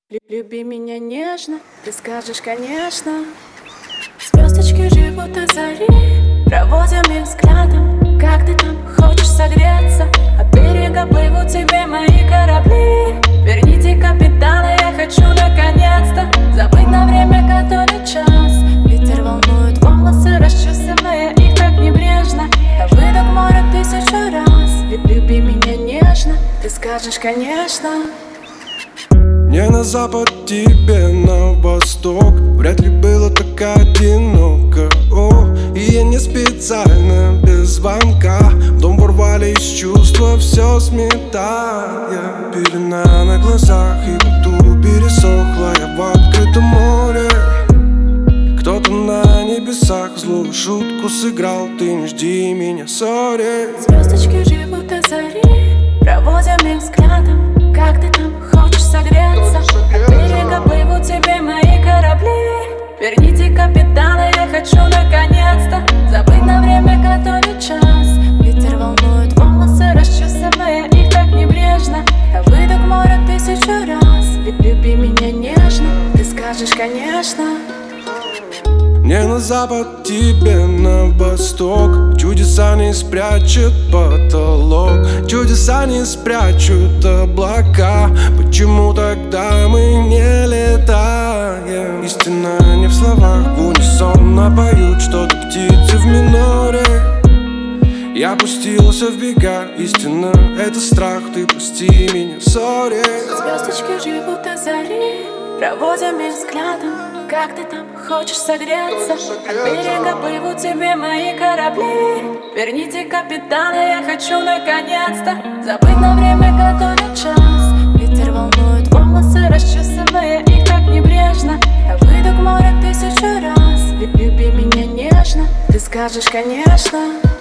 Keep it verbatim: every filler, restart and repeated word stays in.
Люби меня нежно, ты скажешь, конечно. Звездочки живут от зари, проводим их взглядом. Как ты там хочешь согреться? От берега плывут тебе мои корабли. Верните капитана, я хочу наконец-то забыть на время, который час. Ветер волнует волосы, расчесывая их так небрежно. Я выйду к морю тысячу раз. Люби меня нежно, ты скажешь, конечно. Мне на запад, тебе на восток. Вряд ли было так одиноко. О, и я не специально, без звонка в дом ворвались чувства, все сметая. Пелена на глазах, и воду пересохла. Я в открытом море. Кто-то на небесах злую шутку сыграл. Ты не жди меня, сори. Звездочки живут от зари, проводим их взглядом. Как ты там хочешь согреться? От берега плывут тебе мои корабли. Верните капитана, я хочу наконец-то забыть на время, который час. Ветер волнует волосы, расчесывая их так небрежно. Я выйду к морю тысячу раз. Люби меня нежно, ты скажешь, конечно. Мне на запад, тебе на восток. Чудеса не спрячет потолок, чудеса не спрячут облака. Почему тогда мы не летаем? Истина не в словах, в унисон напоют что-то птицы в миноре. Я пустился в бега, истина — это страх. Ты пусти меня, сори. Звездочки живут от зари, проводим их взглядом. Как ты там хочешь согреться? От берега плывут тебе мои корабли. Верните капитана, я хочу наконец-то забыть на время, который час. Ветер волнует волосы, расчесывая их так небрежно. Я выйду к морю тысячу раз. Люби меня нежно, ты скажешь, конечно.